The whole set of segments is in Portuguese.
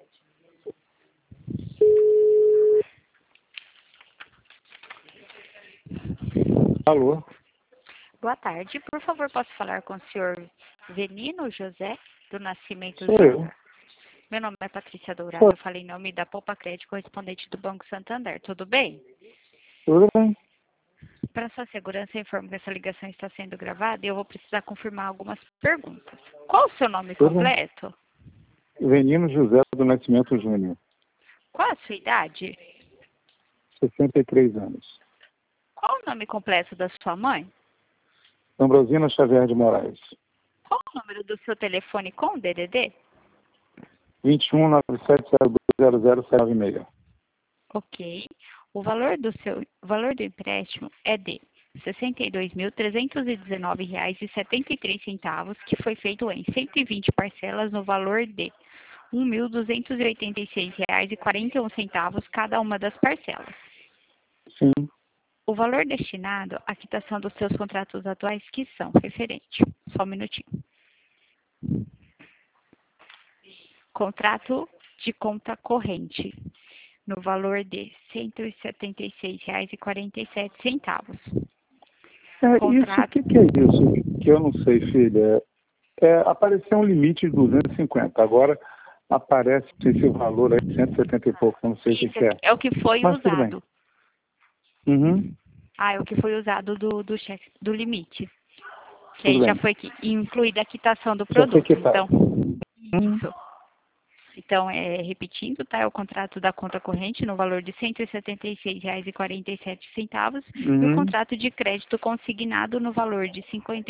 Alô? Boa tarde. Por favor, posso falar com o senhor Venino José, do Nascimento Sou Júnior? eu. Meu nome é Patrícia Dourado, eu falei em nome da Poupa Crédito, correspondente do Banco Santander. Tudo bem? Tudo bem? Para sua segurança, eu informo que essa ligação está sendo gravada e eu vou precisar confirmar algumas perguntas. Qual o seu nome Tudo bem. completo? Venino José do Nascimento Júnior, Qual a sua idade? 63 anos. Qual o nome completo da sua mãe? Ambrosina Xavier de Moraes. Qual o número do seu telefone com o DDD? 2197020096. Ok. O valor do empréstimo é de R$ 62.319,73, que foi feito em 120 parcelas no valor de R$ 1.286,41 cada uma das parcelas. Sim. O valor destinado à quitação dos seus contratos atuais que são referente. Só um minutinho. Contrato de conta corrente, no valor de R$ 176,47. Isso, o que é isso? Que eu não sei, filha. Apareceu um limite de 250. Agora aparece esse valor aí, 170 e pouco. Eu não sei o que é. É o que foi Mas tudo bem. usado. Uhum. Ah, é o que foi usado do cheque, do limite. Que Tudo aí já bem. foi incluída a quitação do Já foi produto. quitado. Então, isso. Então, repetindo, tá? É o contrato da conta corrente no valor de R$ 176,47 e o contrato de crédito consignado no valor de R$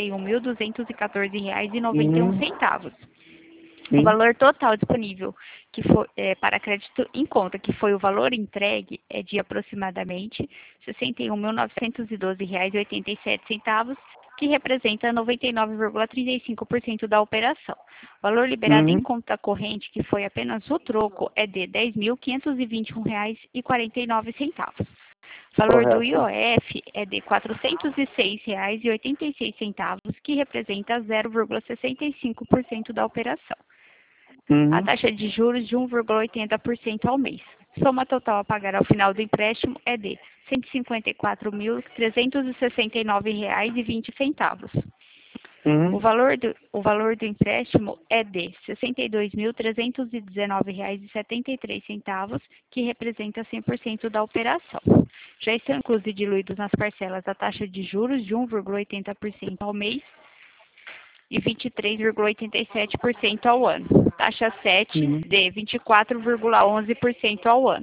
51.214,91. O valor total disponível que foi, para crédito em conta, que foi o valor entregue, é de aproximadamente R$ 61.912,87, que representa 99,35% da operação. O valor liberado em conta corrente, que foi apenas o troco, é de R$ 10.521,49. O valor do IOF é de R$ 406,86, que representa 0,65% da operação. A taxa de juros de 1,80% ao mês. Soma total a pagar ao final do empréstimo é de R$ 154.369,20. O valor do empréstimo é de R$ 62.319,73, que representa 100% da operação. Já estão inclusos e diluídos nas parcelas a taxa de juros de 1,80% ao mês e 23,87% ao ano. Taxa 7 de 24,11% ao ano.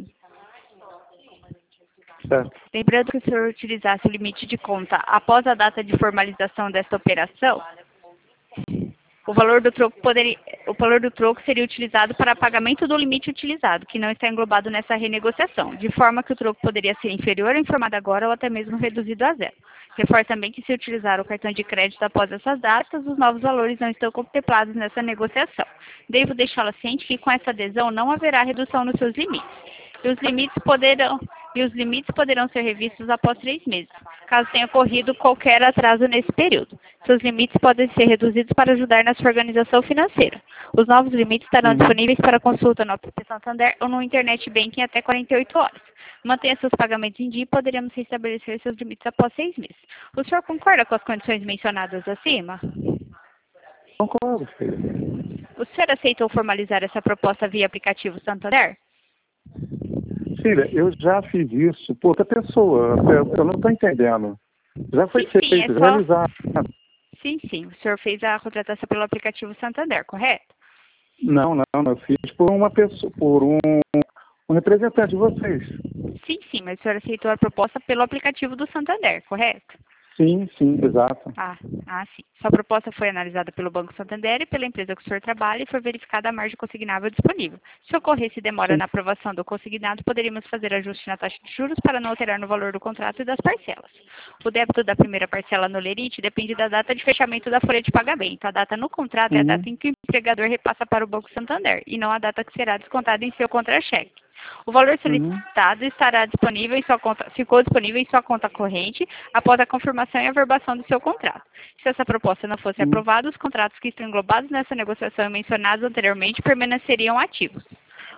Certo. Lembrando que se o senhor utilizasse o limite de conta após a data de formalização desta operação, o valor do troco seria utilizado para pagamento do limite utilizado, que não está englobado nessa renegociação, de forma que o troco poderia ser inferior ao informado agora ou até mesmo reduzido a zero. Reforço também que se utilizar o cartão de crédito após essas datas, os novos valores não estão contemplados nessa negociação. Devo deixá-la ciente que com essa adesão não haverá redução nos seus limites. E os limites poderão ser revistos após 3 meses, caso tenha ocorrido qualquer atraso nesse período. Seus limites podem ser reduzidos para ajudar na sua organização financeira. Os novos limites estarão disponíveis para consulta no app Santander ou no Internet Banking até 48 horas. Mantenha seus pagamentos em dia e poderemos restabelecer seus limites após 6 meses. O senhor concorda com as condições mencionadas acima? Concordo, filha. O senhor aceitou formalizar essa proposta via aplicativo Santander? Filha, eu já fiz isso por outra pessoa. Eu não estou entendendo. Já foi feito, realizado. Sim. O senhor fez a contratação pelo aplicativo Santander, correto? Não. Eu fiz por uma pessoa, por um representante de vocês. Sim, mas o senhor aceitou a proposta pelo aplicativo do Santander, correto? Sim, exato. Sim. Sua proposta foi analisada pelo Banco Santander e pela empresa que o senhor trabalha e foi verificada a margem consignável disponível. Se ocorresse demora na aprovação do consignado, poderíamos fazer ajuste na taxa de juros para não alterar no valor do contrato e das parcelas. O débito da primeira parcela no lerite depende da data de fechamento da folha de pagamento. A data no contrato é a data em que o empregador repassa para o Banco Santander e não a data que será descontada em seu contra-cheque. O valor solicitado ficou disponível em sua conta corrente após a confirmação e averbação do seu contrato. Se essa proposta não fosse aprovada, os contratos que estão englobados nessa negociação e mencionados anteriormente permaneceriam ativos.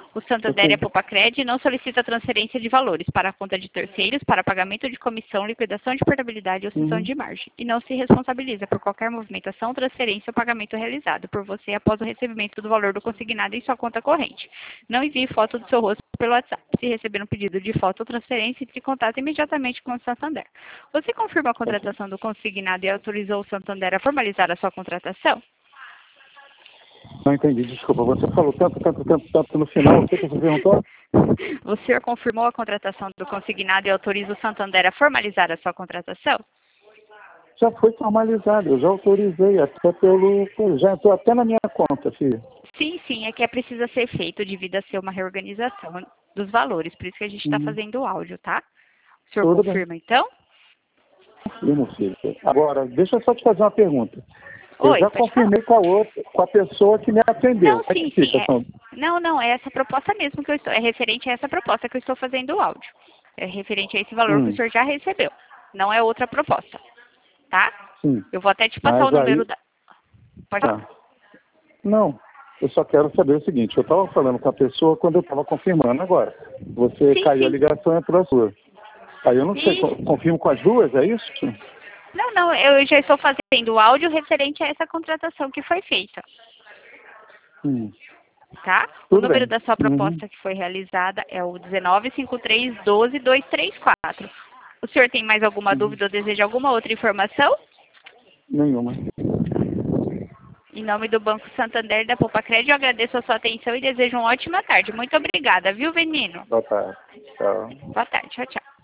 O Santander e a Popacred não solicita transferência de valores para a conta de terceiros, para pagamento de comissão, liquidação de portabilidade ou cessão de margem. E não se responsabiliza por qualquer movimentação, transferência ou pagamento realizado por você após o recebimento do valor do consignado em sua conta corrente. Não envie foto do seu rosto pelo WhatsApp. Se receber um pedido de foto ou transferência, entre em contato imediatamente com o Santander. Você confirma a contratação do consignado e autorizou o Santander a formalizar a sua contratação? Não entendi, desculpa. Você falou tanto no final. O que você perguntou? O senhor confirmou a contratação do consignado e autoriza o Santander a formalizar a sua contratação? Já foi formalizado, eu já autorizei, já entrou até na minha conta, filha. Sim, é que precisa ser feito devido a ser uma reorganização dos valores, por isso que a gente está fazendo o áudio, tá? O senhor Tudo confirma, então? Confirmo, filha. Agora, deixa eu só te fazer uma pergunta. Eu Oi, já confirmei com a pessoa que me atendeu. Não, sim. Não, é essa proposta mesmo que eu estou, é referente a essa proposta que eu estou fazendo o áudio. É referente a esse valor que o senhor já recebeu. Não é outra proposta, tá? Sim. Eu vou até te passar o número da... Pode falar. Não, eu só quero saber o seguinte, eu estava falando com a pessoa quando eu estava confirmando agora. Você caiu a ligação e entrou a sua. Aí eu não sei, confirmo com as duas, é isso? Não, eu já estou fazendo o áudio referente a essa contratação que foi feita. Tá? O número da sua proposta que foi realizada é o 195312-234. O senhor tem mais alguma dúvida ou deseja alguma outra informação? Nenhuma. Em nome do Banco Santander e da Popacred, eu agradeço a sua atenção e desejo uma ótima tarde. Muito obrigada, viu, menino? Boa tarde. Tchau. Boa tarde, tchau.